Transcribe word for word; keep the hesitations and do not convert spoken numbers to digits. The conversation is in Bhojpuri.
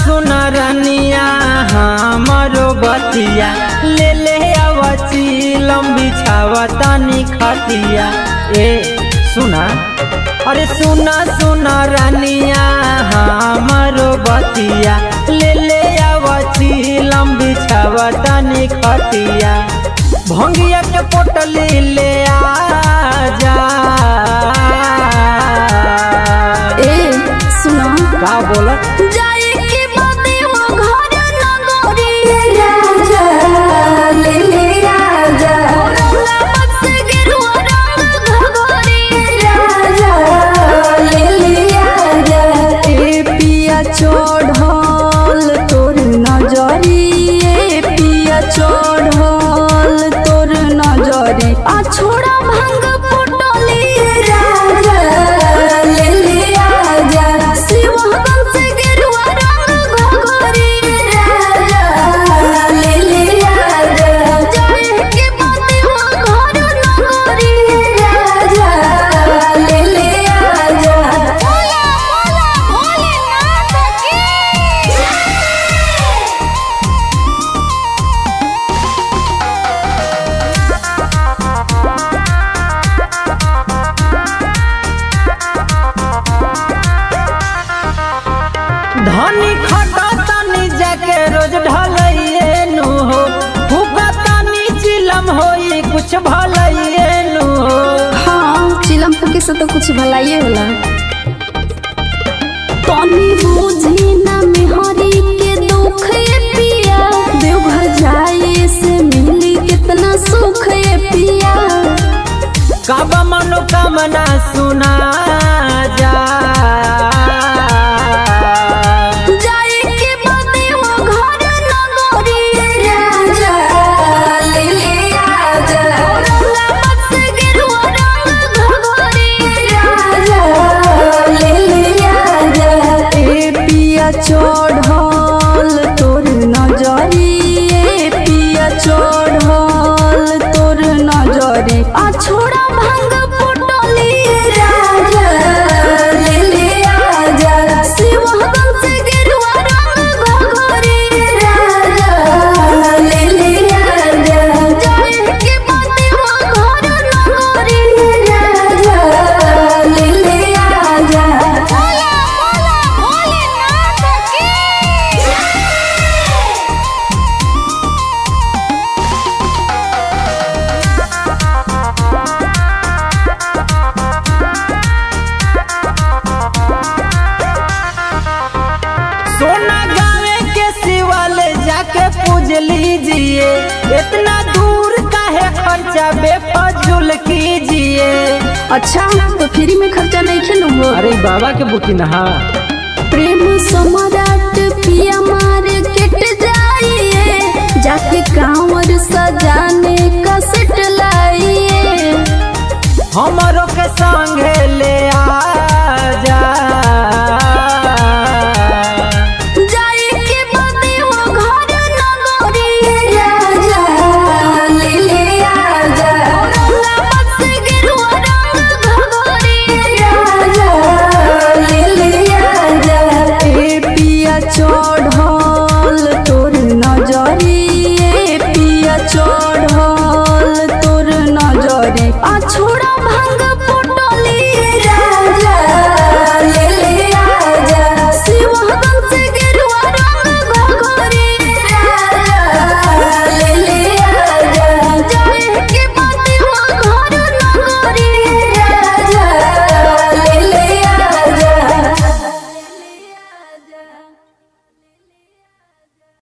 सुना रनिया हमरो बतिया ले ले आवची लंबी छावतानी खटिया। ए सुना अरे सुना सुना रनिया हमरो बतिया ले ले आवची लंबी छावतानी खटिया। भंगिया के पोटली ले आजा। ए सुना का बोलत जाए के बाते वो घर नगरी राजा ले ले आजा। औरंगाबाद से गेरुआ रंग घघरी राजा ले ले आजा। ए पिया चढ़ल तोर नजरी ए पिया चढ़ल तोर नजरी आ छोड़ा भांग पोटली राजा ले ले आजा। शिवगंज से गेरुआ रंग घघरी राजा ले ले आजा। जाए के बाते वो घर नगरी राजा ले ले आजा। बोला बोला भोलेनाथ की धनी खटा तानी जाके रोज ढलइए नु हो। भूखा तानी चिलम होई कुछ भलइए नु हो। हाँ चिलम फके से तो कुछ भलाइए होला। तनी बुझी ना मेहरी के दुख ये पिया देवघर जाए से मिली कितना सुख ये पिया। काबा मनोकामना सुना जा। जाए के बाते वो घर नगरी राजा ले ले आजा। औरंगाबाद से गेरुआ रंग घघरी राजा ले ले आजा। ए पिया चढ़ल तोर नजरी ए पिया चढ़ल तोर नजरी आ छोड़ा भांग पोटली राजा ले ले आजा। शिवगंज से गेरुआ रंग घघरी राजा ले ले आजा। जाए के बाते वो घर नगरी राजा ले ले आजा। बोला बोला भोलेनाथ की सोना गावे के शिवाले जाके पूज लीजिए। इतना दूर काहे खर्चा बेफजूल कीजिए। अच्छा तो फ्री में खर्चा नहीं खेलूंगा। अरे बाबा के बुकिन हा। प्रेम सम्राट पिया मार्केट